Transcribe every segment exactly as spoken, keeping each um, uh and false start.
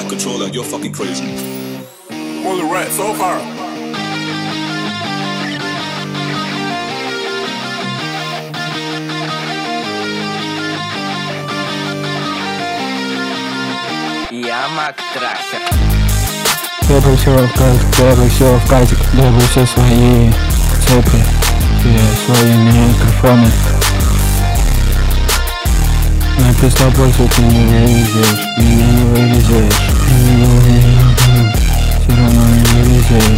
can't control that, you're fucking crazy. On the rat so hard. Я Мактрахер. Требую все в казик, требую все в казик, требую все свои цепи, все свои микрофоны. На пистол больше ты не вылезешь, меня не вылезешь, все равно не вылезешь.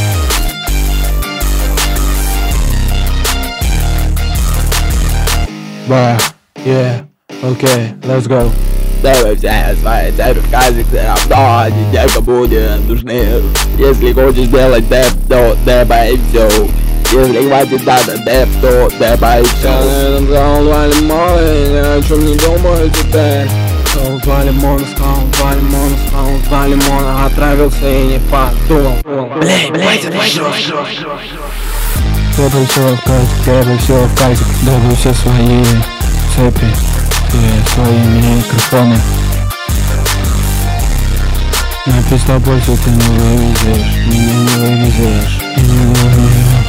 Ба, yeah, okay, let's go. Давай все свои цепи в казик, все равно они тебе будут нужны. Если хочешь делать деп, то депа и все. Если хватит надо деп, то депа и все. На этом сказал лимон, ни о чем не думаю теперь. Сказал два лимона, сказал два лимона, сказал два лимона, отравился и не подумал. Блей, блей, ты дрожишь. Требую все в казик, требую все в казик, требую все свои цепи, все свои микрофоны. На пистол больше ты не вывезешь, меня не вывезешь.